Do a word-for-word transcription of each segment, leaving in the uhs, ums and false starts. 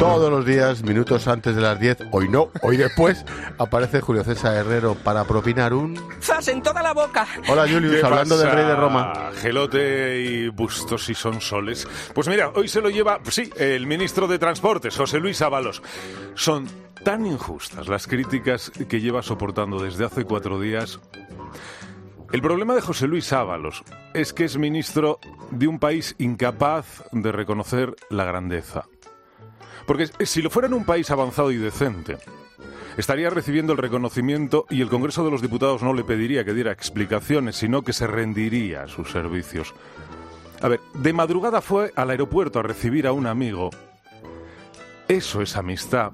Todos los días, minutos antes de las diez, hoy no, hoy después, aparece Julio César Herrero para propinar un... ¡Zas en toda la boca! Hola, Julius, hablando del rey de Roma. Gelote y bustos y sonsoles. Pues mira, hoy se lo lleva, sí, el ministro de Transportes, José Luis Ábalos. Son tan injustas las críticas que lleva soportando desde hace cuatro días... El problema de José Luis Ábalos es que es ministro de un país incapaz de reconocer la grandeza. Porque si lo fuera en un país avanzado y decente, estaría recibiendo el reconocimiento y el Congreso de los Diputados no le pediría que diera explicaciones, sino que se rendiría a sus servicios. A ver, de madrugada fue al aeropuerto a recibir a un amigo. Eso es amistad.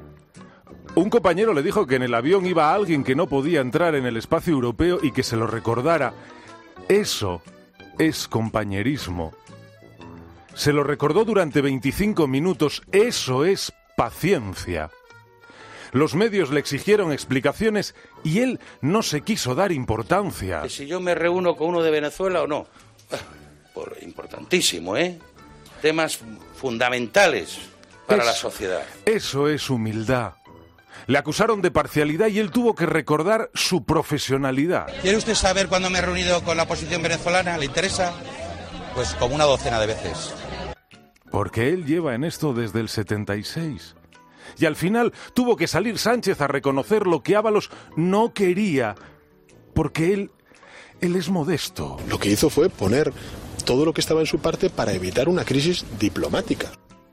Un compañero le dijo que en el avión iba alguien que no podía entrar en el espacio europeo y que se lo recordara. Eso es compañerismo. Se lo recordó durante veinticinco minutos. Eso es paciencia. Los medios le exigieron explicaciones y él no se quiso dar importancia. Que si yo me reúno con uno de Venezuela o no. Por importantísimo, ¿eh? Temas fundamentales para Es, la sociedad. Eso es humildad. Le acusaron de parcialidad y él tuvo que recordar su profesionalidad. ¿Quiere usted saber cuándo me he reunido con la oposición venezolana? ¿Le interesa? Pues como una docena de veces. Porque él lleva en esto desde el setenta y seis. Y al final tuvo que salir Sánchez a reconocer lo que Ábalos no quería. Porque él, él es modesto. Lo que hizo fue poner todo lo que estaba en su parte para evitar una crisis diplomática.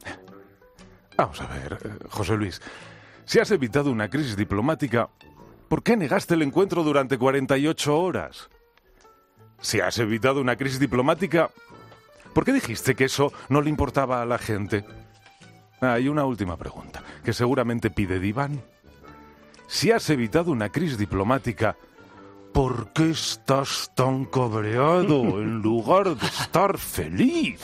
Vamos a ver, José Luis. Si has evitado una crisis diplomática, ¿por qué negaste el encuentro durante cuarenta y ocho horas? Si has evitado una crisis diplomática, ¿por qué dijiste que eso no le importaba a la gente? Ah, y una última pregunta, que seguramente pide Diván. Si has evitado una crisis diplomática, ¿por qué estás tan cabreado en lugar de estar feliz?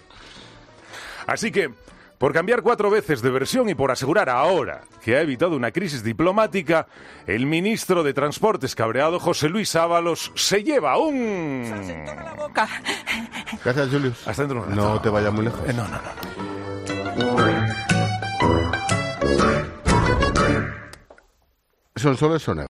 Así que... por cambiar cuatro veces de versión y por asegurar ahora que ha evitado una crisis diplomática, el ministro de Transportes cabreado, José Luis Ábalos, se lleva un... ¡Zas en toda la boca! Gracias, Julius. Hasta dentro de un rato. No te vayas muy lejos. Eh, no, no, no. ¿Son soles o no?